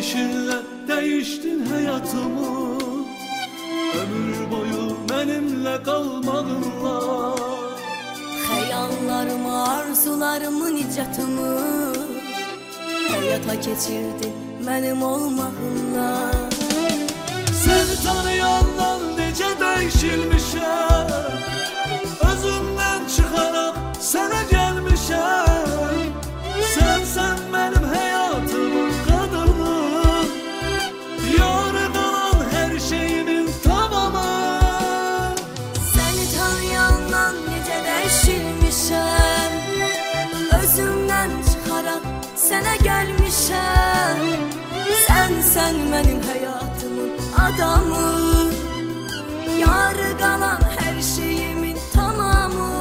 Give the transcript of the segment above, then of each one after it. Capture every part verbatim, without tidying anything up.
deyişinle değiştin hayatımı. Ömür boyu benimle kalmadınla. Hayallarımı, arzularımı, nicatımı hayata geçirdin benim olmağımla. Seni tanıyandan necə değişilmişəm. Özümden çıkarak sana gelmişəm. Sen sen benim hayatımın kadını. Yarı kalan her şeyimin tamamı. Seni tanıyandan necə değişilmişəm. Özümden çıkarak sana gelmişəm. Sen sen benim hayatımın adamı. Yarı kalan her şeyimin tamamı.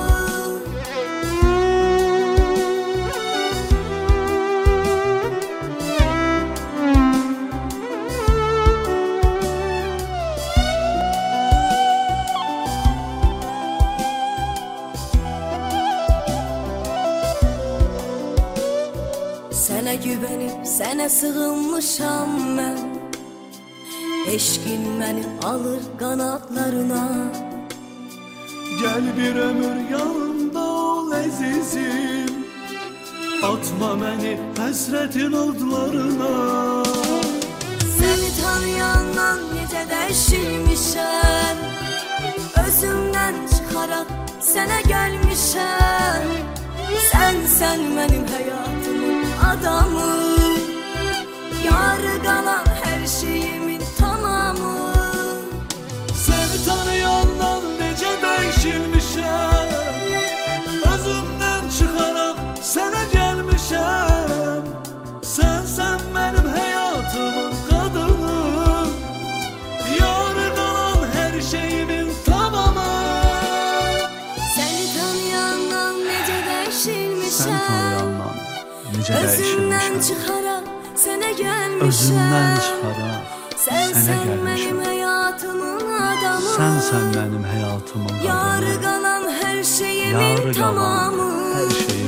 Sənə güvənib, sənə sığınmışam mən. Eşqin məni alır qanadlarına. Gel bir ömür yanımda ol əzizim. Atma beni həsrətin odlarına. Səni tanıyandan necə dəyişilmişəm. Özümdən çıxaraq sənə gəlmişəm. Sən, sən mənim həyatımın adamı. Yarı qalan hər şeyimin tamamı. Seni tanıyandan necə değişilmişəm. Özümden çıkarak sana gelmişəm. Sen sen benim hayatımın kadını. Yarı kalan her şeyimin tamamı. Səni tanıyandan necə dəyişilmişəm. Səni tanıyandan necə Özümdən dəyişilmişəm. çıxaraq sənə gəlmişəm. Özümdən çıxaraq Sən, sənə sən mənim gəlmişəm. həyatımın adamı. Sən sən mənim həyatımın Yarı adamı. qalan hər şeyimin Yarı qalan tamamı. hər şeyim